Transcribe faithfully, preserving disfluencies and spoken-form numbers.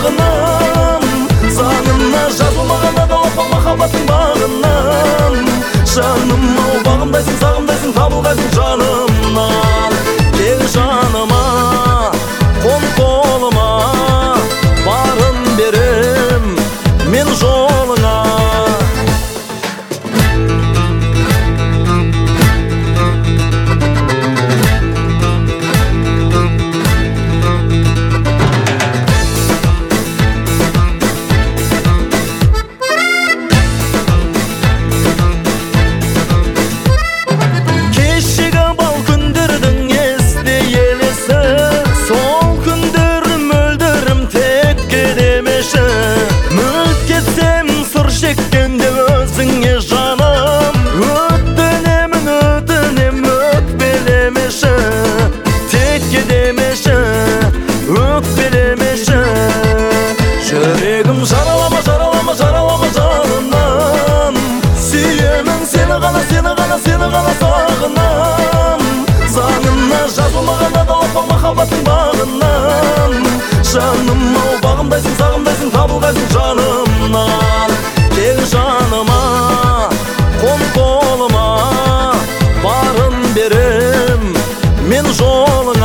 сағынам, заңына жазылмаған адалатпа махаббаттың бағынан. Жаным ау, бағымдайсың, сағымдайсың, табылғайсың жанымнан. Кел жаныма, қон қолыма, барын берем мен жолыңа. Çekкенде өзіңе жаным, өтінемін, өтінем, өкпелемеші, текке демеші, өкпелемеші. Жүрегім жаралама, жаралама, жаралама жанымнан. Сүйемін сені ғана, сені ғана, сені ғана сағынам. Заңына жазылмаған адалатпа махаббаттың бағынан. Жаным ау, бағымдайсың, сағымдайсың, табылғайсың жанымнан. Кел жаныма, қон қолыма, барын берем мен жолыңа.